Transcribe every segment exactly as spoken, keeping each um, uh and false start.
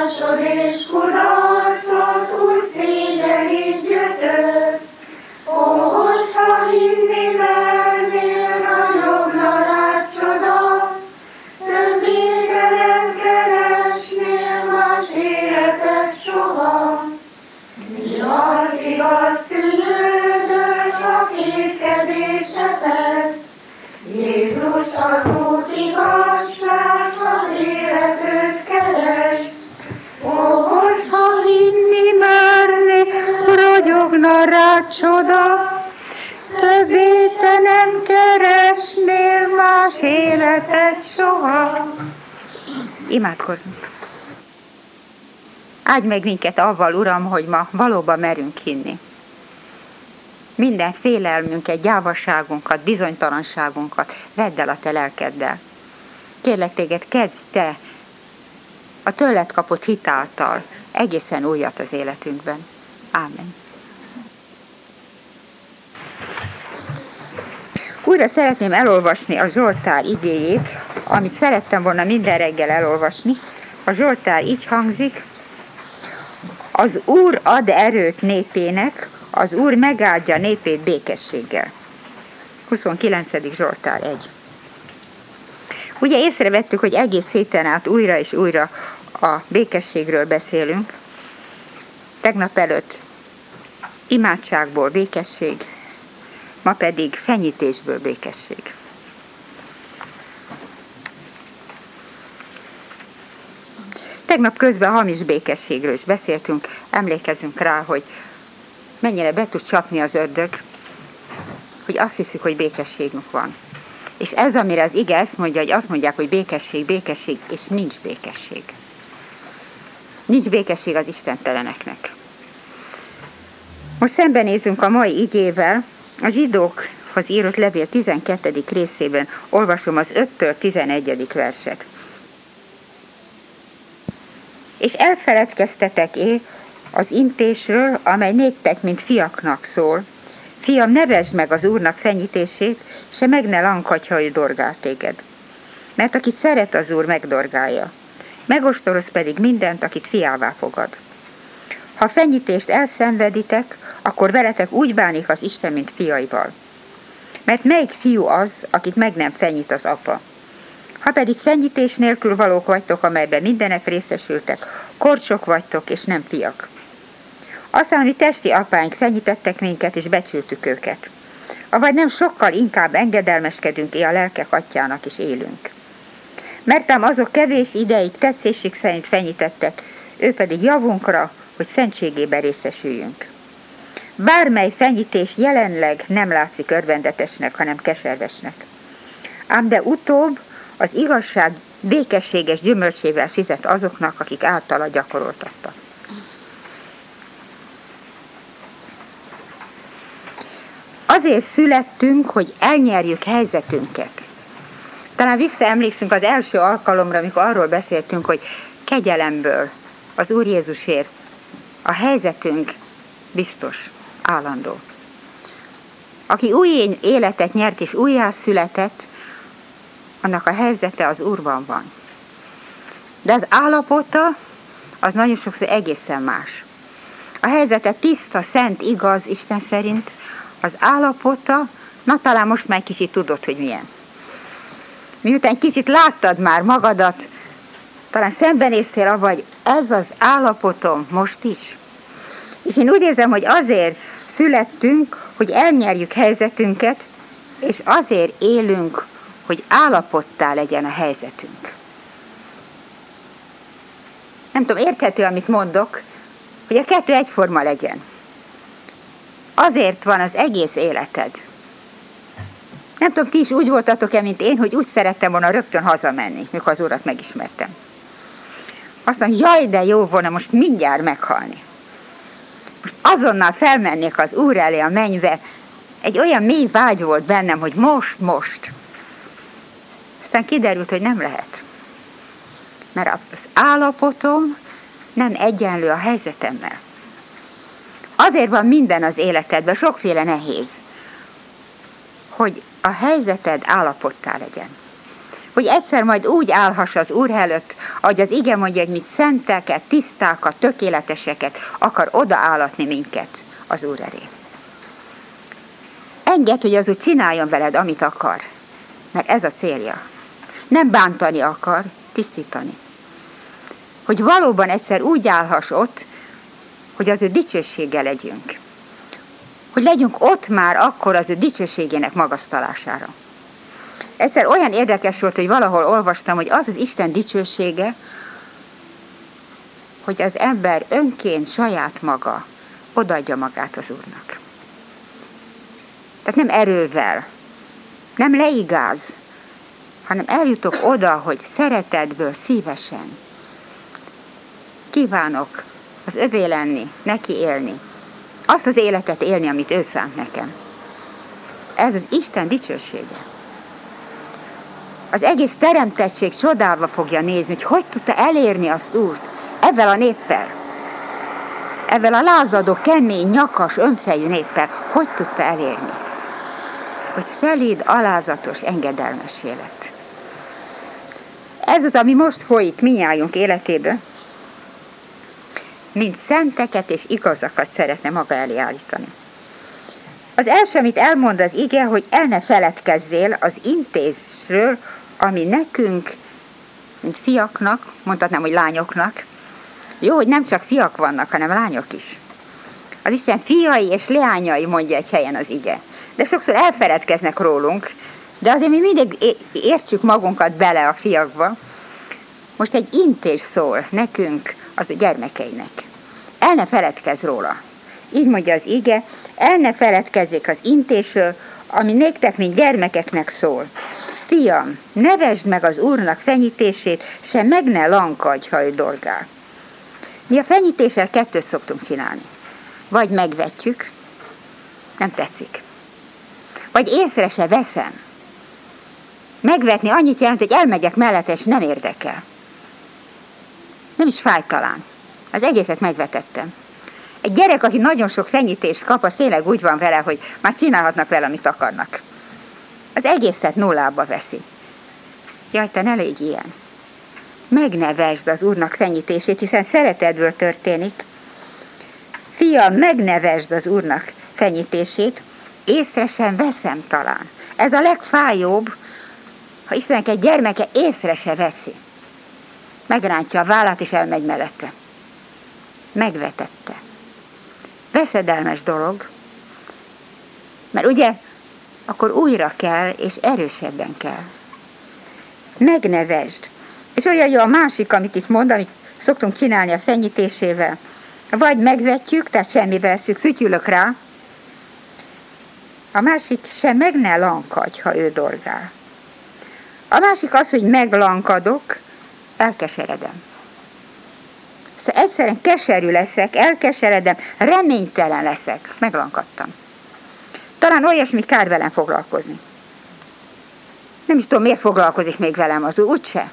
bukásod és kudarcod úgy szégyenít gyötör. Ó, hogyha hinni mernél, ragyogna rád csoda, többé te nem keresnél más életet soha. Mi az igaz szülődön, csak kétkedése tesz, Jézus az út igazság, az életet keres. Ó, hogyha hinni merni, ragyogna rád csoda, többé te nem keresnél más életet soha. Imádkozzunk! Áldj meg minket avval, Uram, hogy ma valóban merünk hinni. Minden félelmünket, gyávaságunkat, bizonytalanságunkat vedd el a te lelkeddel. Kérlek téged, kezdj te a tőled kapott hit által egészen újat az életünkben. Ámen. Újra szeretném elolvasni a Zsoltár igéjét, amit szerettem volna minden reggel elolvasni. A Zsoltár így hangzik: az Úr ad erőt népének, az Úr megáldja népét békességgel. huszonkilencedik Zsoltár egy. Ugye észrevettük, hogy egész héten át újra és újra a békességről beszélünk. Tegnap előtt imádságból békesség, ma pedig fenyítésből békesség. Tegnap közben hamis békességről is beszéltünk, emlékezünk rá, hogy mennyire be tud csapni az ördög, hogy azt hiszük, hogy békességünk van. És ez, amire az ige ezt mondja, hogy azt mondják, hogy békesség, békesség, és nincs békesség. Nincs békesség az istenteleneknek. Most szembenézünk a mai igével, a zsidókhoz írott levél tizenkettedik részében olvasom az öttől tizenegyedik verset. És elfeledkeztetek-é az intésről, amely néktek, mint fiaknak szól. Fiam, ne vesd meg az Úrnak fenyítését, se meg ne lankadj, ha ő dorgál téged. Mert aki szeret, az Úr megdorgálja. Megostoroz pedig mindent, akit fiává fogad. Ha fenyítést elszenveditek, akkor veletek úgy bánik az Isten, mint fiaival. Mert melyik fiú az, akit meg nem fenyít az apa? Ha pedig fenyítés nélkül valók vagytok, amelyben mindenek részesültek, korcsok vagytok, és nem fiak. Aztán mi testi apáink fenyítettek minket, és becsültük őket. Avagy nem sokkal inkább engedelmeskedünk a lelkek atyának, és élünk. Mert ám azok kevés ideig tetszésük szerint fenyítettek, ő pedig javunkra, hogy szentségében részesüljünk. Bármely fenyítés jelenleg nem látszik örvendetesnek, hanem keservesnek. Ám de utóbb az igazság békességes gyümölcsével fizet azoknak, akik általa gyakoroltattak. Azért születtünk, hogy elnyerjük helyzetünket. Talán visszaemlékszünk az első alkalomra, amikor arról beszéltünk, hogy kegyelemből az Úr Jézusért a helyzetünk biztos, állandó. Aki új életet nyert és újjá született, annak a helyzete az Úrban van. De az állapota az nagyon sokszor egészen más. A helyzete tiszta, szent, igaz, Isten szerint, az állapota, na talán most már kicsit tudod, hogy milyen. Miután kicsit láttad már magadat, talán szembenéztél avval, hogy ez az állapotom most is. És én úgy érzem, hogy azért születtünk, hogy elnyerjük helyzetünket, és azért élünk, hogy állapottá legyen a helyzetünk. Nem tudom, érthető, amit mondok, hogy a kettő egyforma legyen. Azért van az egész életed. Nem tudom, ti is úgy voltatok-e, mint én, hogy úgy szerettem volna rögtön hazamenni, mikor az Urat megismertem. Azt mondom, jaj, de jó volna most mindjárt meghalni. Most azonnal felmennék az Úr elé a mennybe. Egy olyan mély vágy volt bennem, hogy most, most. Aztán kiderült, hogy nem lehet. Mert az állapotom nem egyenlő a helyzetemmel. Azért van minden az életedben, sokféle nehéz, hogy a helyzeted állapottá legyen. hogy egyszer majd úgy állhass az Úr előtt, ahogy az ige mondja, hogy mit szenteket, tisztákat, tökéleteseket akar odaállatni minket az Úr elé. Engedd, hogy az Úr csináljon veled, amit akar, mert ez a célja. Nem bántani akar, tisztítani. Hogy valóban egyszer úgy állhass ott, hogy az ő dicsőséggel legyünk. Hogy legyünk ott már akkor az ő dicsőségének magasztalására. Egyszer olyan érdekes volt, hogy valahol olvastam, hogy az az Isten dicsősége, hogy az ember önként saját maga odaadja magát az Úrnak. Tehát nem erővel, nem leigáz, hanem eljutok oda, hogy szeretetből, szívesen kívánok az övé lenni, neki élni. Azt az életet élni, amit ő szánt nekem. Ez az Isten dicsősége. Az egész teremtettség csodálva fogja nézni, hogy hogy tudta elérni azt Úrt ezzel a néppel. Ezzel a lázadó, kemény, nyakas, önfejű néppel. Hogy tudta elérni? Hogy szelíd, alázatos, engedelmes élet. Ez az, ami most folyik minnyájunk életéből, mint szenteket és igazakat szeretne maga elé állítani. Az első, amit elmond az ige, hogy el ne feledkezzél az intézről, ami nekünk, mint fiaknak, mondhatnám, hogy lányoknak. Jó, hogy nem csak fiak vannak, hanem lányok is. Az Isten fiai és leányai, mondja egy helyen az ige. De sokszor elfeledkeznek rólunk, de azért mi mindig értsük magunkat bele a fiakba. Most egy intés szól nekünk, az a gyermekeinek. El ne feledkezz róla. Így mondja az ige, el ne feledkezzék az intésről, ami néktek, mint gyermekeknek szól. Fiam, ne vesd meg az Úrnak fenyítését, se meg ne lankadj, ha ő dorgál. Mi a fenyítéssel kettőt szoktunk csinálni. Vagy megvetjük, nem tetszik. Vagy észre se veszem. Megvetni annyit jelent, hogy elmegyek mellette, és nem érdekel. Nem is fáj talán. Az egészet megvetettem. Egy gyerek, aki nagyon sok fenyítést kap, az tényleg úgy van vele, hogy már csinálhatnak vele, amit akarnak. Az egészet nullába veszi. Jaj, te ne légy ilyen. Megnevesd az Úrnak fenyítését, hiszen szeretetből történik. Fiam, megnevesd az Úrnak fenyítését, észre sem veszem talán. Ez a legfájóbb, ha Istennek egy gyermeke észre se veszi. Megrántja a vállát, és elmegy mellette. Megvetette. Veszedelmes dolog, mert ugye akkor újra kell, és erősebben kell. Megnevesd. És olyan jó a másik, amit itt mond, amit szoktunk csinálni a fenyítésével. Vagy megvetjük, tehát semmibe veszük, fütyülök rá. A másik, se meg ne lankadj, ha ő dorgál. A másik az, hogy meglankadok, elkeseredem. Szóval egyszerűen keserű leszek, elkeseredem, reménytelen leszek. Meglankadtam. Talán olyasmi kár velem foglalkozni. Nem is tudom, miért foglalkozik még velem az Úr, úgyse.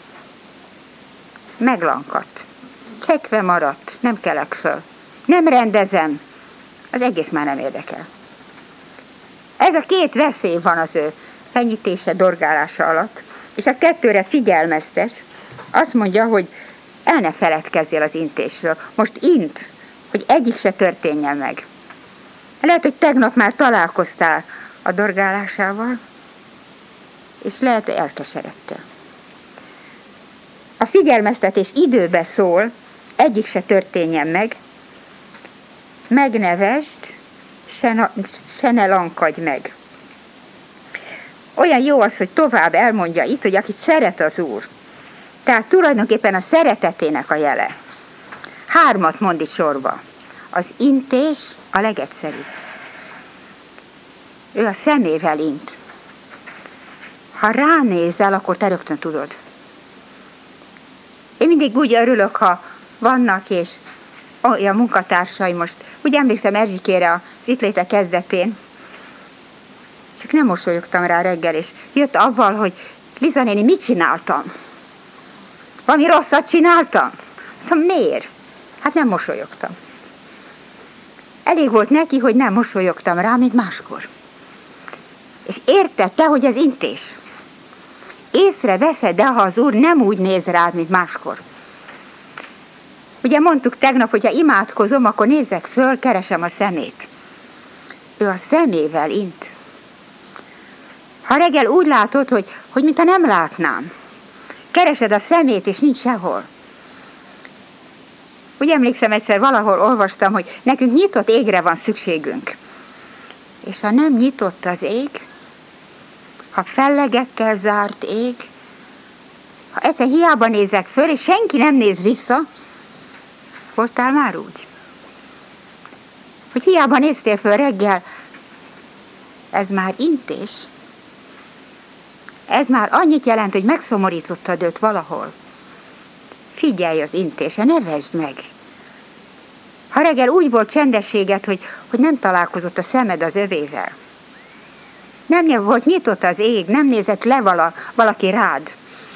Meglankadt. Fekve maradt, nem kelek föl. Nem rendezem. Az egész már nem érdekel. Ez a két veszély van az ő fenyítése, dorgálása alatt, és a kettőre figyelmeztes. Azt mondja, hogy el ne feledkezzél az intésről. Most int, hogy egyik se történjen meg. Lehet, hogy tegnap már találkoztál a dorgálásával, és lehet, hogy elkeseredtél. A figyelmeztetés időbe szól, egyik se történjen meg, megnevesd, se, na, se ne lankadj meg. Olyan jó az, hogy tovább elmondja itt, hogy akit szeret az Úr, tehát tulajdonképpen a szeretetének a jele. Hármat mond itt sorba. Az intés a legegyszerűbb. Ő a szemével int. Ha ránézel, akkor te rögtön tudod. Én mindig úgy örülök, ha vannak, és olyan munkatársaim most, úgy emlékszem Erzsikére az itt léte kezdetén, csak nem mosolyogtam rá reggel, és jött avval, hogy Liza néni, mit csináltam? Valami rosszat csináltam? Mondtam, miért? Hát nem mosolyogtam. Elég volt neki, hogy nem mosolyogtam rá, mint máskor. És értette, hogy ez intés. észreveszed, de ha az Úr nem úgy néz rád, mint máskor. Ugye mondtuk tegnap, hogyha imádkozom, akkor nézek föl, keresem a szemét. Ő a szemével int. Ha reggel úgy látod, hogy, hogy mintha nem látnám, keresed a szemét, és nincs sehol. Úgy emlékszem, egyszer valahol olvastam, hogy nekünk nyitott égre van szükségünk. És ha nem nyitott az ég, ha fellegekkel zárt ég, ha egyszer hiába nézek föl, és senki nem néz vissza, voltál már úgy? Hogy hiába néztél föl reggel, ez már intés. Ez már annyit jelent, hogy megszomorítottad őt valahol. Figyelj az intése, ne vesd meg. Ha reggel úgy volt csendességet, hogy, hogy nem találkozott a szemed az övével. Nem volt nyitott az ég, nem nézett le vala, valaki rád.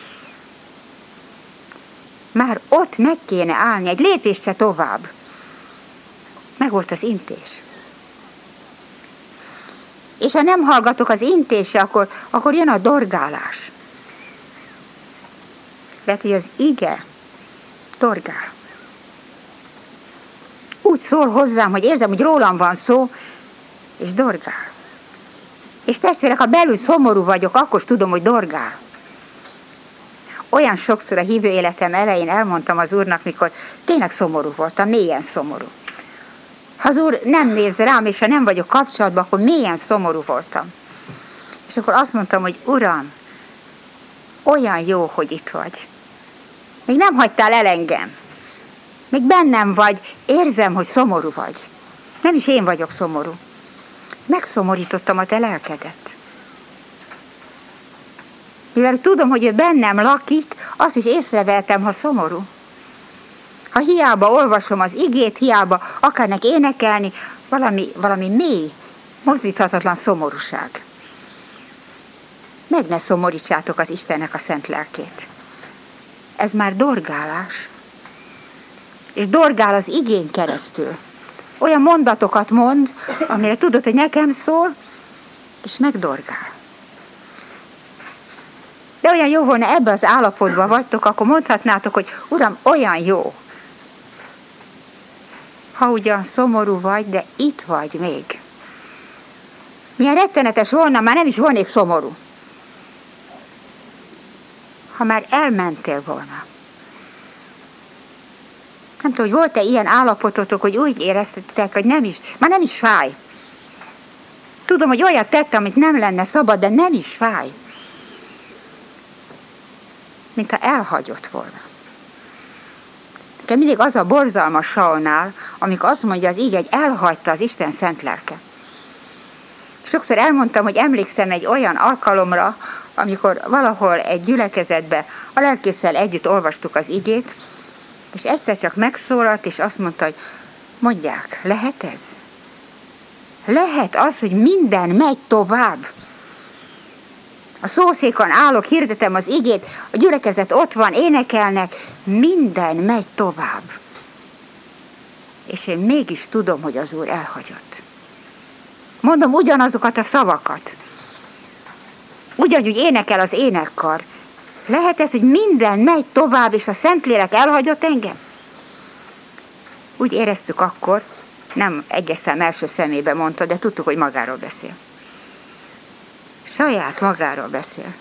Már ott meg kéne állni, egy lépést se tovább. Meg volt az intés. És ha nem hallgatok az intésre, akkor, akkor jön a dorgálás. Lehet, hogy az ige dorgál. Úgy szól hozzám, hogy érzem, hogy rólam van szó, és dorgál. És testvérek, ha belül szomorú vagyok, akkor is tudom, hogy dorgál. Olyan sokszor a hívő életem elején elmondtam az Úrnak, mikor tényleg szomorú voltam, mélyen szomorú. Ha az Úr nem néz rám, és ha nem vagyok kapcsolatban, akkor mélyen szomorú voltam. És akkor azt mondtam, hogy Uram, olyan jó, hogy itt vagy. Még nem hagytál el engem. Még bennem vagy, érzem, hogy szomorú vagy. Nem is én vagyok szomorú. Megszomorítottam a te lelkedet. Mivel tudom, hogy ő bennem lakik, azt is észrevettem, ha szomorú. Ha hiába olvasom az igét, hiába akarnak énekelni, valami, valami mély, mozdíthatatlan szomorúság. Meg ne szomorítsátok az Istennek a szent lelkét. Ez már dorgálás. És dorgál az igén keresztül. Olyan mondatokat mond, amire tudod, hogy nekem szól, és megdorgál. De olyan jó volna, ebbe az állapotban vagytok, akkor mondhatnátok, hogy Uram, olyan jó. Ha ugyan szomorú vagy, de itt vagy még. Milyen rettenetes volna, már nem is volnék szomorú. Ha már elmentél volna. Nem tudom, hogy volt-e ilyen állapototok, hogy úgy éreztetek, hogy nem is, már nem is fáj. Tudom, hogy olyat tettem, amit nem lenne szabad, de nem is fáj. Mintha elhagyott volna. Nekem mindig az a borzalmas Saulnál, amikor azt mondja az ige, hogy elhagyta az Isten szent lelke. Sokszor elmondtam, hogy emlékszem egy olyan alkalomra, amikor valahol egy gyülekezetbe a lelkésszel együtt olvastuk az igét, és egyszer csak megszólalt, és azt mondta, hogy mondják, lehet ez? Lehet az, hogy minden megy tovább? A szószékon állok, hirdetem az igét, a gyülekezet ott van, énekelnek, minden megy tovább. És én mégis tudom, hogy az Úr elhagyott. Mondom ugyanazokat a szavakat. Ugyanúgy énekel az énekkar. Lehet ez, hogy minden megy tovább, és a Szentlélek elhagyott engem? Úgy éreztük akkor, nem egyes szám első szemébe mondta, de tudtuk, hogy magáról beszél. Saját magáról beszél.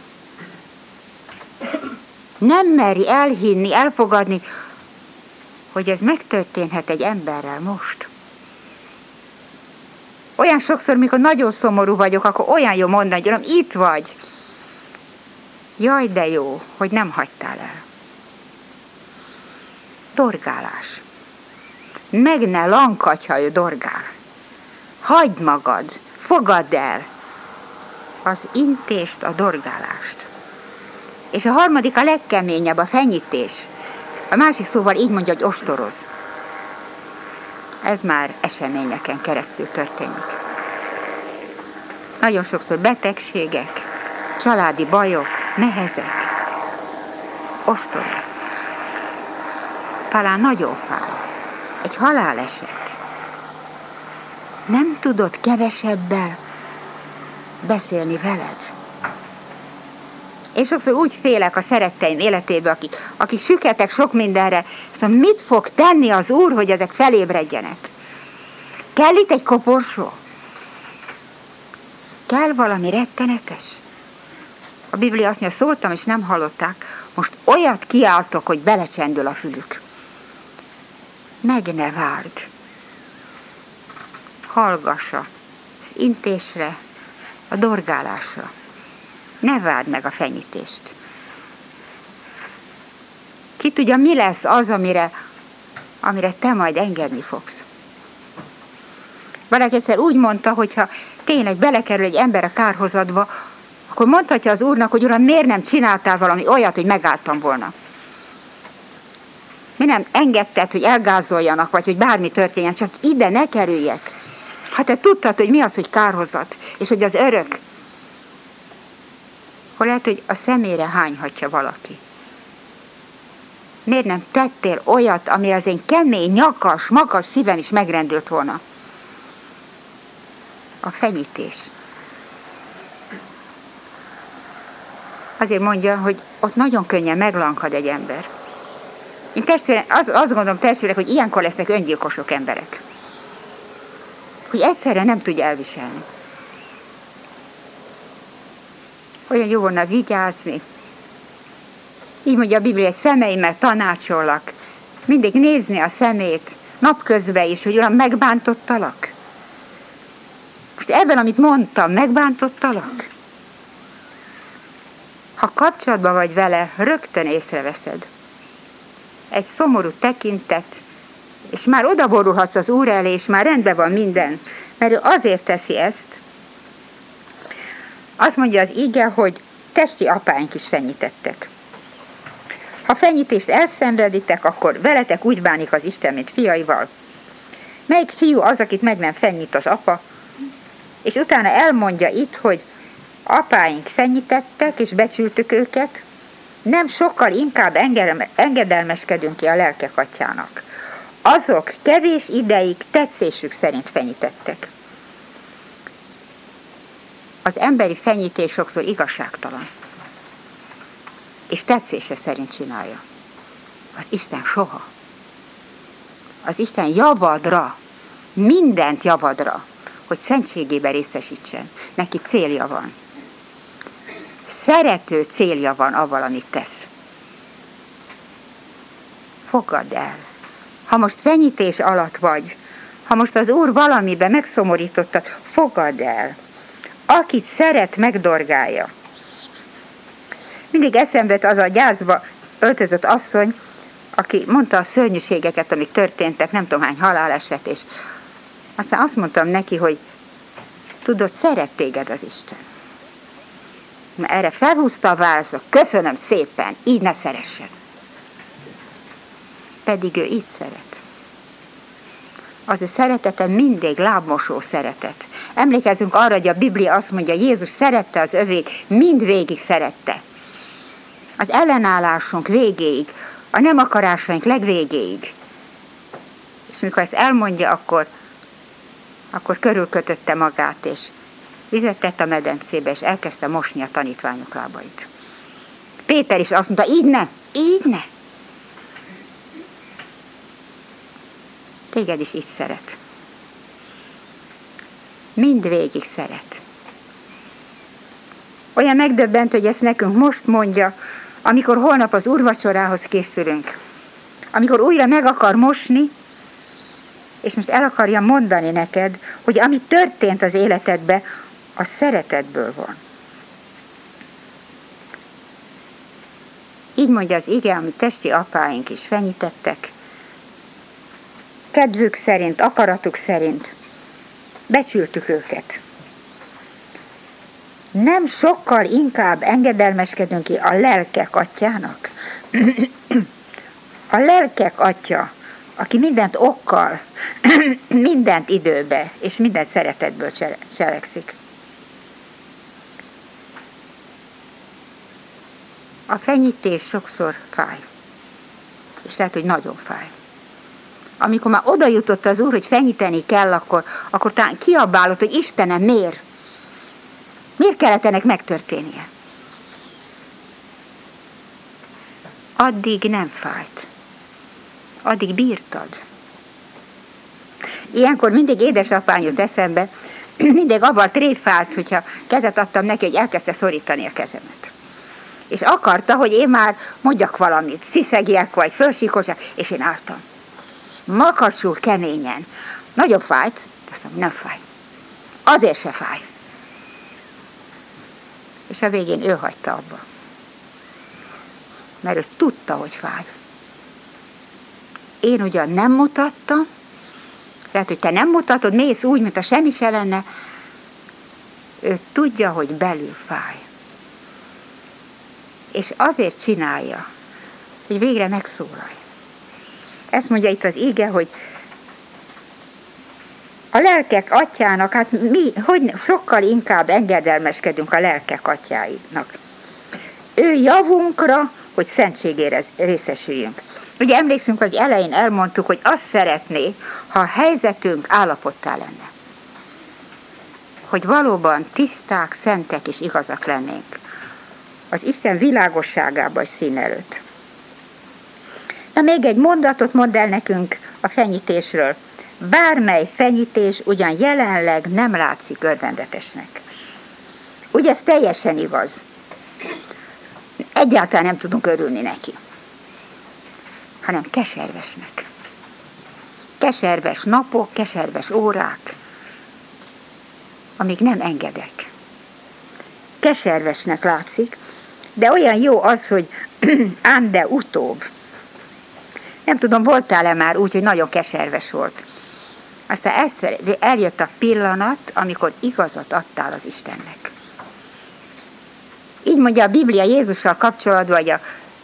Nem meri elhinni, elfogadni, hogy ez megtörténhet egy emberrel most. Olyan sokszor, mikor nagyon szomorú vagyok, akkor olyan jó mondani, hogy Uram, itt vagy. Jaj, de jó, hogy nem hagytál el. Dorgálás. Meg ne lankadj, ha ő dorgál. Hagyd magad, fogadd el az intést, a dorgálást. És a harmadik a legkeményebb, a fenyítés. A másik szóval így mondja, hogy ostoroz. Ez már eseményeken keresztül történik. Nagyon sokszor betegségek, családi bajok, nehezek. Ostoroz. Talán nagyon fáj. Egy haláleset. Nem tudod kevesebbel beszélni veled. Én sokszor úgy félek a szeretteim életébe, akik, akik süketek sok mindenre, szóval mit fog tenni az Úr, hogy ezek felébredjenek? Kell itt egy koporsó? Kell valami rettenetes? A Biblia azt mondja, szóltam, és nem hallották, most olyat kiáltok, hogy belecsendül a fülük. Meg ne várd. Hallgassa az intésre, a dorgálásra. Ne várd meg a fenyítést. Ki tudja, mi lesz az, amire, amire te majd engedni fogsz. Valaki egyszer úgy mondta, hogyha tényleg belekerül egy ember a kárhozatba, akkor mondhatja az Úrnak, hogy Uram, miért nem csináltál valami olyat, hogy megálltam volna? Mi nem engedted, hogy elgázoljanak, vagy hogy bármi történjen, csak ide ne kerüljek. Hát te tudtad, hogy mi az, hogy kárhozat, és hogy az örök. Akkor lehet, hogy a szemére hányhatja valaki. Miért nem tettél olyat, amire az én kemény, nyakas, magas szívem is megrendült volna? A fenyítés. Azért mondja, hogy ott nagyon könnyen meglankad egy ember. Én testvérek, az, azt gondolom testvérek, hogy ilyenkor lesznek öngyilkosok emberek. Hogy egyszerre nem tudja elviselni. Olyan jó volna vigyázni. Így mondja a Biblia, hogy szemeimmel tanácsollak. Mindig nézni a szemét, napközben is, hogy Uram, megbántottalak. Most ebben, amit mondtam, megbántottalak? Ha kapcsolatban vagy vele, rögtön észreveszed. Egy szomorú tekintet, és már odaborulhatsz az Úr elé, és már rendben van minden. Mert ő azért teszi ezt. Azt mondja az ige, hogy testi apáink is fenyítettek. Ha fenyítést elszenveditek, akkor veletek úgy bánik az Isten, mint fiaival. Melyik fiú az, akit meg nem fenyít az apa? És utána elmondja itt, hogy apáink fenyítettek, és becsültük őket, nem sokkal inkább engedelmeskedünk ki a lelkek atyának. Azok kevés ideig tetszésük szerint fenyítettek. Az emberi fenyítés sokszor igazságtalan. És tetszése szerint csinálja. Az Isten soha. Az Isten javadra, mindent javadra, hogy szentségében részesítsen. Neki célja van. Szerető célja van avval, amit tesz. Fogadd el. Ha most fenyítés alatt vagy, ha most az Úr valamiben megszomorítottad, fogadd el. Akit szeret, megdorgálja. Mindig eszembe jut az a gyászba öltözött asszony, aki mondta a szörnyűségeket, amik történtek, nem tudom hány haláleset, és aztán azt mondtam neki, hogy tudod, szeret téged az Isten. Na, erre felhúzta a válaszot, köszönöm szépen, így ne szeressen. Pedig ő így szeret. Az ő szeretete mindig lábmosó szeretet. Emlékezzünk arra, hogy a Biblia azt mondja, Jézus szerette az övét, mind végig szerette. Az ellenállásunk végéig, a nem akarásaink legvégéig. És mikor ezt elmondja, akkor, akkor körülkötötte magát, és vizet tett a medencébe, és elkezdte mosni a tanítványok lábait. Péter is azt mondta, így ne, így ne. Téged is így szeret. Mindvégig szeret. Olyan megdöbbent, hogy ezt nekünk most mondja, amikor holnap az úrvacsorához készülünk. Amikor újra meg akar mosni, és most el akarja mondani neked, hogy ami történt az életedben, a szeretetből van. Így mondja az ige, amit testi apáink is fenyítettek, kedvük szerint, akaratuk szerint becsültük őket. Nem sokkal inkább engedelmeskedünk ki a lelkek atyának. A lelkek atya, aki mindent okkal, mindent időbe, és minden szeretetből cselekszik. A fenyítés sokszor fáj. És lehet, hogy nagyon fáj. Amikor már oda jutott az Úr, hogy fenyíteni kell, akkor, akkor talán kiabálott, hogy Istenem, miért? Miért kellett ennek megtörténnie? addig nem fájt. Addig bírtad. Ilyenkor mindig édesapám jut eszembe, mindig avval tréfált, hogyha kezet adtam neki, hogy elkezdte szorítani a kezemet. És akarta, hogy én már mondjak valamit, sziszegjek vagy fölsíkosak, és én álltam. Makacsul, keményen. Nagyobb fájt, azt mondom, nem fáj. Azért se fáj. És a végén ő hagyta abba. Mert ő tudta, hogy fáj. Én ugyan nem mutattam, lehet, hogy te nem mutatod, mész úgy, mint a semmi se lenne. Ő tudja, hogy belül fáj. És azért csinálja, hogy végre megszólalj. Ezt mondja itt az ige, hogy a lelkek atyának, hát mi, hogy sokkal inkább engedelmeskedünk a lelkek atyáinak. Ő javunkra, hogy szentségére részesüljünk. Ugye emlékszünk, hogy elején elmondtuk, hogy azt szeretné, ha a helyzetünk állapottá lenne. Hogy valóban tiszták, szentek és igazak lennénk. Az Isten világosságában szín előtt. Na még egy mondatot mondd el nekünk a fenyítésről. Bármely fenyítés ugyan jelenleg nem látszik örvendetesnek. Ugye ez teljesen igaz. Egyáltalán nem tudunk örülni neki. Hanem keservesnek. Keserves napok, keserves órák, amíg nem engedek. Keservesnek látszik, de olyan jó az, hogy ám de utóbb. Nem tudom, voltál-e már úgy, hogy nagyon keserves volt. Aztán egyszer eljött a pillanat, amikor igazat adtál az Istennek. Így mondja a Biblia Jézussal kapcsolatban, hogy a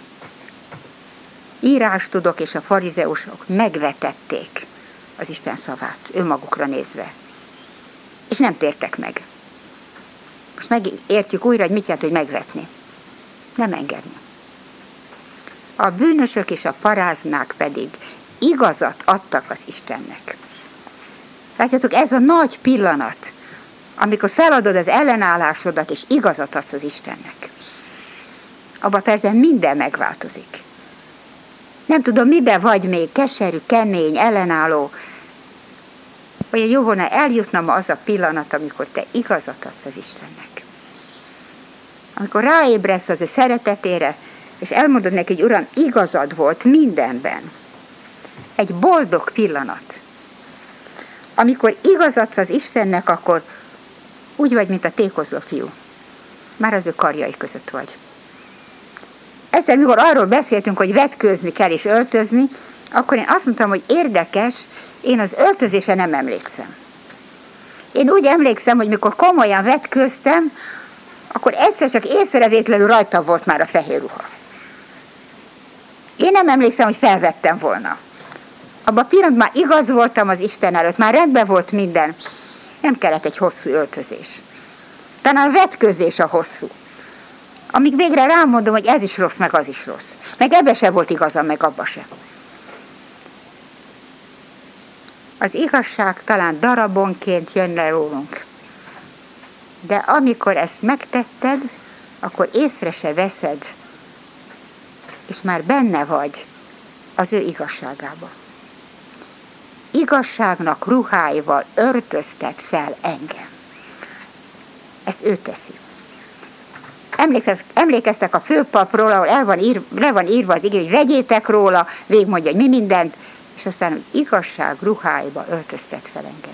írástudók és a farizeusok megvetették az Isten szavát, önmagukra nézve. És nem tértek meg. Most megértjük újra, hogy mit jelent, hogy megvetni. Nem engedni. A bűnösök és a paráznák pedig igazat adtak az Istennek. Látjátok, ez a nagy pillanat, amikor feladod az ellenállásodat, és igazat adsz az Istennek. Abban persze minden megváltozik. Nem tudom, miben vagy még keserű, kemény, ellenálló. Olyan jó volna eljutna ma az a pillanat, amikor te igazat adsz az Istennek. Amikor ráébredsz az ő szeretetére, és elmondod neki, hogy Uram, igazad volt mindenben. Egy boldog pillanat. Amikor igazadsz az Istennek, akkor úgy vagy, mint a tékozló fiú. Már az ő karjai között vagy. Egyszer, mikor arról beszéltünk, hogy vetkőzni kell és öltözni, akkor én azt mondtam, hogy érdekes, én az öltözésre nem emlékszem. Én úgy emlékszem, hogy mikor komolyan vetkőztem, akkor egyszer csak észrevétlenül rajtam volt már a fehér ruha. Én nem emlékszem, hogy felvettem volna. Abban a pillanatban már igaz voltam az Isten előtt, már rendben volt minden. Nem kellett egy hosszú öltözés. Talán a vetkőzés a hosszú. Amíg végre rámondom, hogy ez is rossz, meg az is rossz. Meg ebbe sem volt igazam, meg abba sem. Az igazság talán darabonként jön le rólunk. De amikor ezt megtetted, akkor észre se veszed, és már benne vagy az ő igazságába. Igazságnak ruháival öltöztet fel engem. Ezt ő teszi. Emlékeztek a főpapról, ahol el van ír, le van írva az igé, hogy vegyétek róla, végigmondja, hogy mi mindent, és aztán, hogy igazság ruháiba öltöztet fel engem.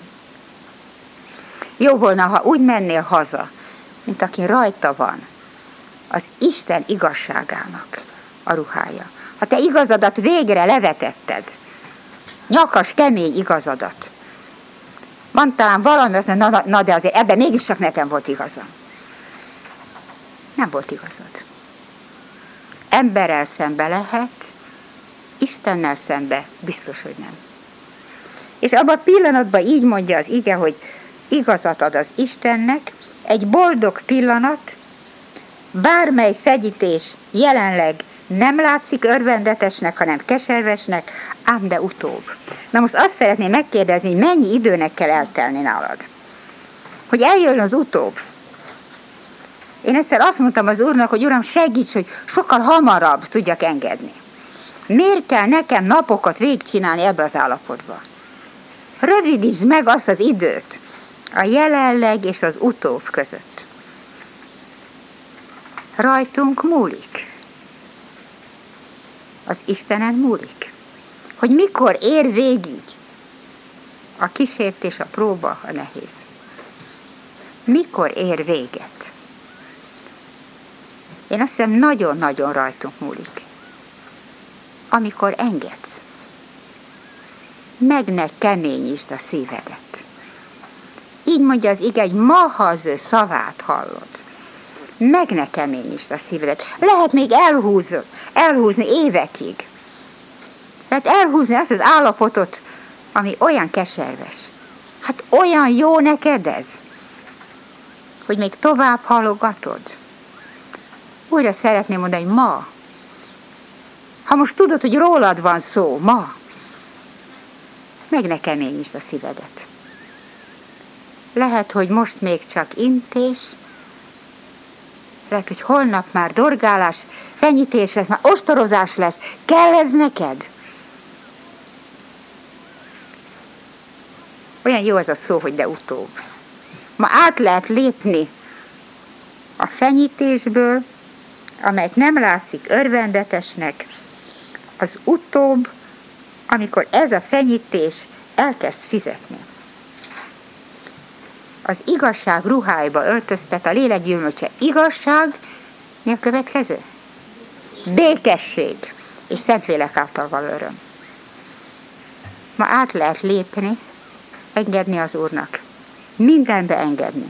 Jó volna, ha úgy mennél haza, mint aki rajta van az Isten igazságának a ruhája. Ha te igazadat végre levetetted, nyakas, kemény igazadat. Van talán valami, azt mondja, na, na de azért ebben mégiscsak nekem volt igazam. Nem volt igazad. Emberrel szembe lehet, Istennel szembe biztos, hogy nem. És abban a pillanatban így mondja az ige, hogy igazat ad az Istennek, egy boldog pillanat, bármely fegyítés jelenleg nem látszik örvendetesnek, hanem keservesnek, ám de utóbb. Na most azt szeretném megkérdezni, hogy mennyi időnek kell eltelni nálad? Hogy eljön az utóbb. Én egyszer azt mondtam az Úrnak, hogy Uram, segíts, hogy sokkal hamarabb tudjak engedni. Miért kell nekem napokat végigcsinálni ebbe az állapotba? Rövidítsd meg azt az időt a jelenleg és az utóbb között. Rajtunk múlik. Az Istenen múlik. Hogy mikor ér végig a kísértés, a próba, a nehéz. Mikor ér véget? Én azt hiszem, nagyon-nagyon rajtunk múlik. Amikor engedsz. Meg ne keményítsd a szívedet. Így mondja az ige, hogy ma, ha az ő szavát hallod, meg ne keményítsd a szívedet. Lehet még elhúzni, elhúzni évekig. Lehet elhúzni azt az állapotot, ami olyan keserves. Hát olyan jó neked ez, hogy még tovább halogatod. Újra szeretném mondani, hogy ma, ha most tudod, hogy rólad van szó, ma, meg ne keményítsd a szívedet. Lehet, hogy most még csak intés, lehet, hogy holnap már dorgálás, fenyítés lesz, már ostorozás lesz. Kell ez neked? Olyan jó ez a szó, hogy de utóbb. Ma át lehet lépni a fenyítésből, amelyet nem látszik örvendetesnek, az utóbb, amikor ez a fenyítés elkezd fizetni. Az igazság ruháiba öltöztet, a lélek gyümölcse. Igazság, mi a következő? Békesség és Szentlélek által való öröm. Ma át lehet lépni, engedni az Úrnak. Mindenbe engedni.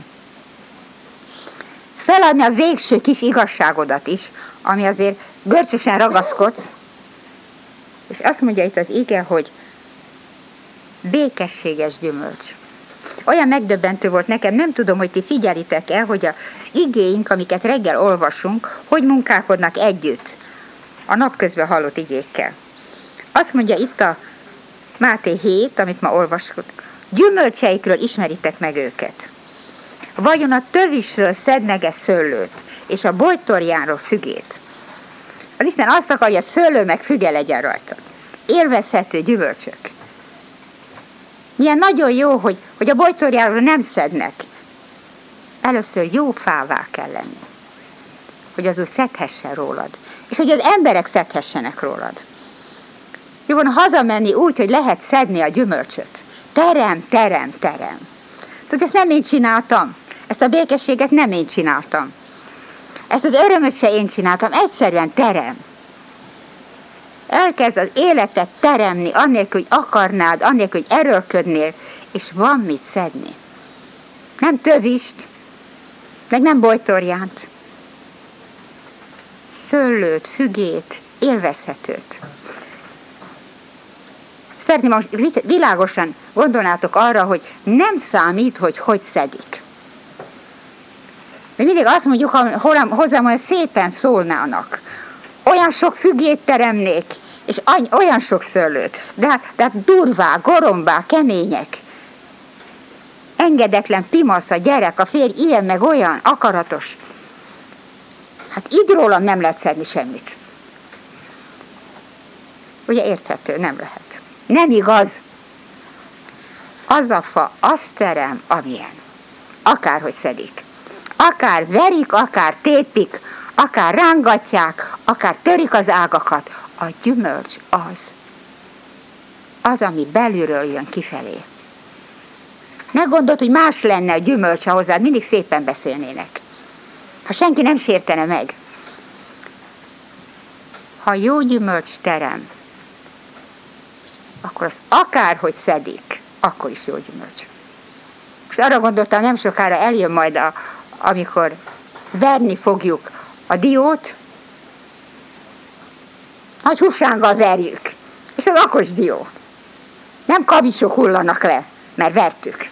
Feladni a végső kis igazságodat is, ami azért görcsösen ragaszkodsz, és azt mondja itt az ige, hogy békességes gyümölcs. Olyan megdöbbentő volt nekem, nem tudom, hogy ti figyelitek el, hogy az igéink, amiket reggel olvasunk, hogy munkálkodnak együtt a napközben hallott igékkel. Azt mondja itt a Máté hét, amit ma olvasunk, gyümölcseikről ismeritek meg őket. Vajon a tövisről szednek-e szőlőt, és a bojtorjánról fügét? Az Isten azt akarja, hogy a szőlő meg füge legyen rajta. Élvezhető gyümölcsök. Milyen nagyon jó, hogy, hogy a bojtorjáról nem szednek. Először jó fává kell lenni. Hogy az úgy szedhessen rólad. És hogy az emberek szedhessenek rólad. Jó van hazamenni úgy, hogy lehet szedni a gyümölcsöt. Terem, terem, terem. Tudod, ezt nem én csináltam. Ezt a békességet nem én csináltam. Ezt az örömöt se én csináltam. Egyszerűen terem. Elkezd az életet teremni, annélkül, hogy akarnád, annélkül, hogy erőlködnél, és van mit szedni. Nem tövist, meg nem bojtorjánt. Szőlőt, fügét, élvezhetőt. Szeretném, most világosan gondolnátok arra, hogy nem számít, hogy hogy szedik. Mi mindig azt mondjuk, ha hozzám olyan szépen szólnának, olyan sok fügét teremnék, és olyan sok szőlőt, de hát, de hát durvák, gorombák, kemények. Engedetlen pimasz a gyerek, a férj, ilyen meg olyan, akaratos. Hát így rólam nem lehet szedni semmit. Ugye érthető, nem lehet. Nem igaz. Az a fa azt terem, amilyen. Akárhogy szedik. Akár verik, akár tépik, akár rángatják, akár törik az ágakat. A gyümölcs az. Az, ami belülről jön kifelé. Ne gondold, hogy más lenne a gyümölcs, ha hozzád mindig szépen beszélnének. Ha senki nem sértene meg. Ha jó gyümölcs terem, akkor az akárhogy szedik, akkor is jó gyümölcs. Most arra gondoltam, nem sokára eljön majd, a, amikor verni fogjuk a diót, nagy húsánggal verjük, és az akos dió. Nem kavicsok hullanak le, mert vertük.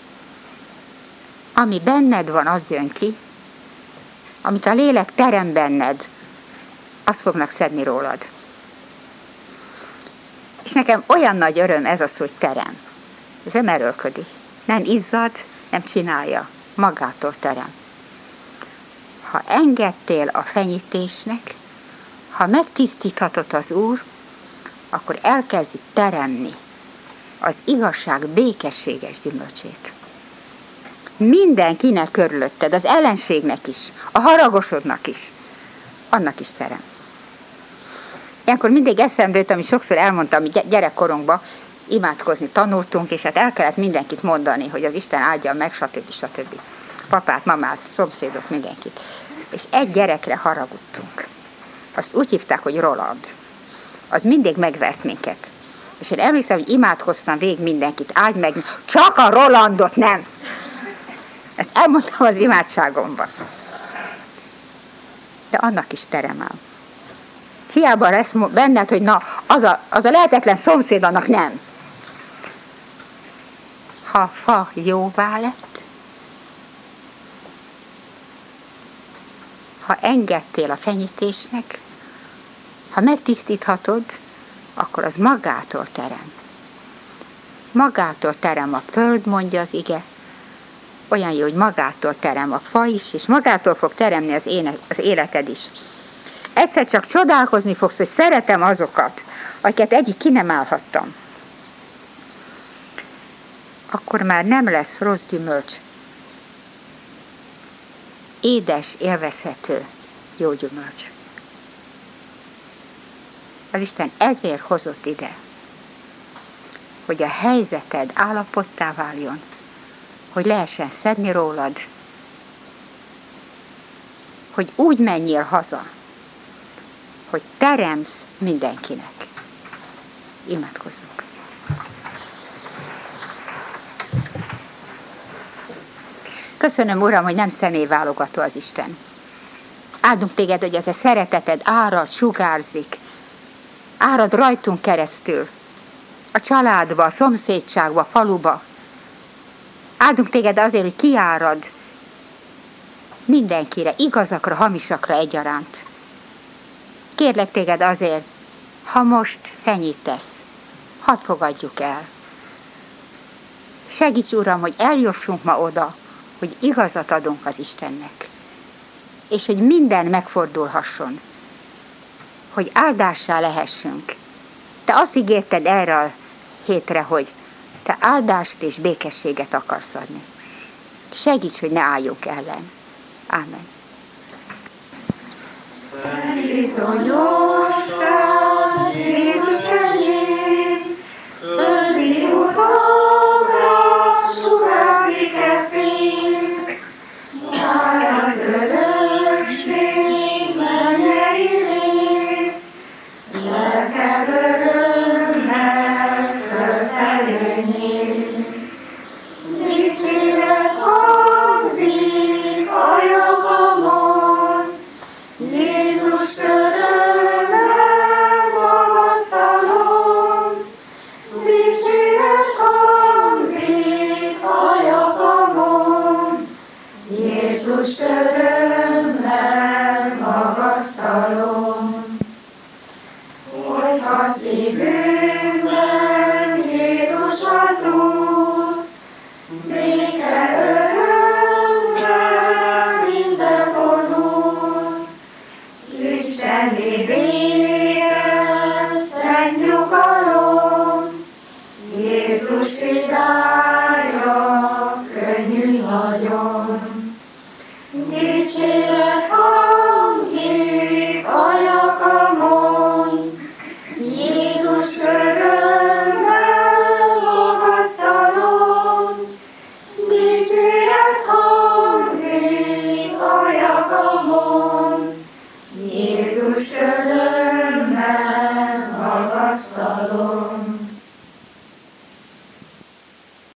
Ami benned van, az jön ki, amit a lélek terem benned, azt fognak szedni rólad. És nekem olyan nagy öröm ez az, hogy terem. Ez nem erőlködik. Nem izzad, nem csinálja. Magától terem. ha engedtél a fenyítésnek, ha megtisztíthatott az Úr, akkor elkezdi teremni az igazság békességes gyümölcsét. Mindenkinek körülötted, az ellenségnek is, a haragosodnak is, annak is terem. Ilyenkor mindig eszembe jut, amit sokszor elmondtam, hogy gyerekkorunkban imádkozni tanultunk, és hát el kellett mindenkit mondani, hogy az Isten áldja meg, stb. stb. Papát, mamát, szomszédot, mindenkit. És egy gyerekre haragudtunk. Azt úgy hívták, hogy Roland. Az mindig megvert minket. És én emlékszem, hogy imádkoztam végig mindenkit, áldj meg, csak a Rolandot nem. Ezt elmondtam az imádságomban. De annak is terem áll. Hiába lesz benned, hogy na, az a, az a lehetetlen szomszéd, annak nem. Ha a fa jóvá lett, ha engedtél a fenyítésnek, ha megtisztíthatod, akkor az magától terem. Magától terem a föld, mondja az ige. Olyan jó, hogy magától terem a fa is, és magától fog teremni az, éne, az életed is. Egyszer csak csodálkozni fogsz, hogy szeretem azokat, akiket egyik ki nem állhattam. Akkor már nem lesz rossz gyümölcs. Édes, élvezhető, jó gyümölcs. Az Isten ezért hozott ide, hogy a helyzeted állapottá váljon, hogy lehessen szedni rólad, hogy úgy menjél haza, hogy teremsz mindenkinek. Imádkozzunk. Köszönöm, Uram, hogy nem személyválogató az Isten. Áldunk téged, hogy a te szereteted árad, sugárzik, árad rajtunk keresztül, a családba, a szomszédságba, a faluba. Áldunk téged azért, hogy kiárad mindenkire, igazakra, hamisakra egyaránt. Kérlek téged azért, ha most fenyítesz, hadd fogadjuk el. Segíts, Uram, hogy eljussunk ma oda, hogy igazat adunk az Istennek, és hogy minden megfordulhasson, hogy áldássá lehessünk. Te azt ígérted erre a hétre, hogy te áldást és békességet akarsz adni. Segíts, hogy ne álljunk ellen. Ámen. Bizonyosan, Jézus enyém, földi utamra sugárzik-e fény, már az örökség mennyei rész, lelkem örömmel fölfelé néz. Dicséret hangzik a jogamon, Jézus örömmel magasztalom. Dicséret hangzik a jogamon, Jézus örömmel magasztalom. Hogyha szívünkben Jézus az Úr, béke örömmel minden vonul. Isteni béke, szent nyugalom, Jézus idája